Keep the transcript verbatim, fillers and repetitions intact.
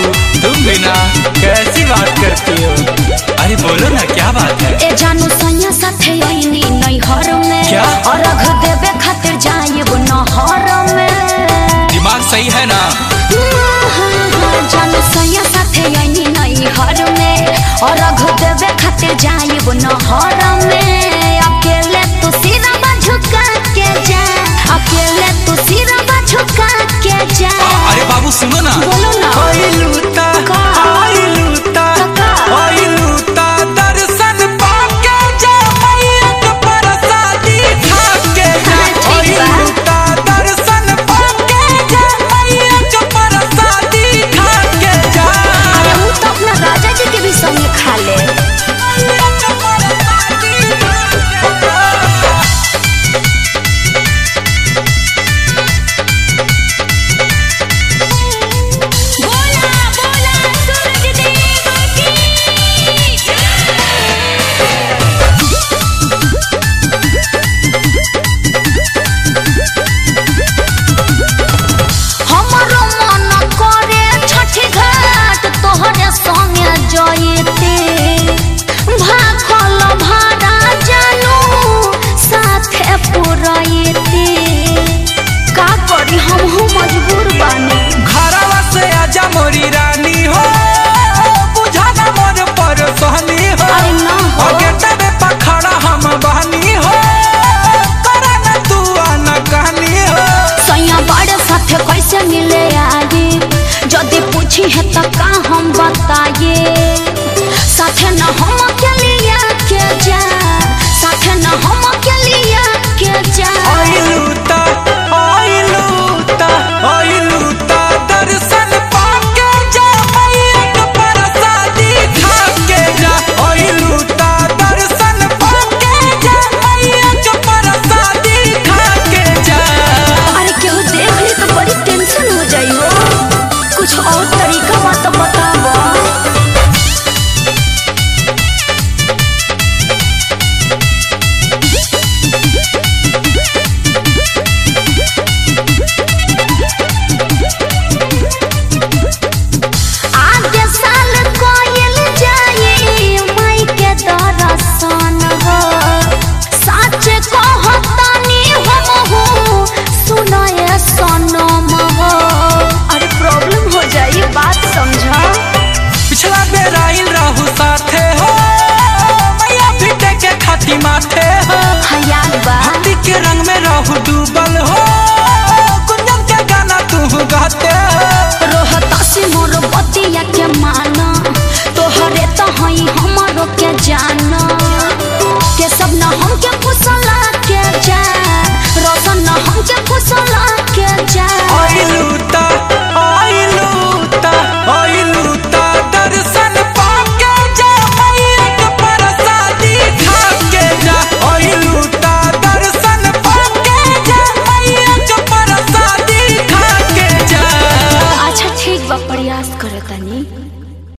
तुम बिना कैसी बात करती हो? अरे बोलो ना, क्या बात है? ए जानू सैया साथे आईनी नहीं हर में क्या? और रख देवे खातिर जाइब नहर में। दिमाग सही है ना? जानू सैया साथे आईनी नहीं हर में और रख देवे खातिर जाइब नहर में। अकेले तू सिरवा झुका के जा, अकेले तू सिरवा झुका के जा। अरे बाबू सुनो ना, बोलो ना। ओए लूता, ओए लूता, ओए लूता, दर्शन पाके जा मैया के प्रसादी खाके जा। ओए लूता, दर्शन पाके जा मैया के प्रसादी खाके जा। अरे वो तो अपना राजा जी के भी संग खा ले। का करी हम हूँ मजबूर बानी। घरवा से आजा मोरी रानी हो, बुझा ना मोर परेशानी हो। अरे ना हो। आगे तबे पखड़ा हम बहनी हो, करा ना तू आना कहानी हो। सैया बड़े साथे कैसे मिले आगे, जदि पूछी है तो का हम बताइए। साथे न हम के लिया के जा, साथे न हम के लिया के जा। ओए लूता, ओए लूता, ओए लूता, दर्शन पाके जा मैया के प्रसादी खाके जा। ओए लूता, दर्शन पाके जा मैया के प्रसादी खाके जा। अरे केहू देख ली तो बड़ी टेंशन हो जाई हो, कुछ और तरीका बा तो बतावा।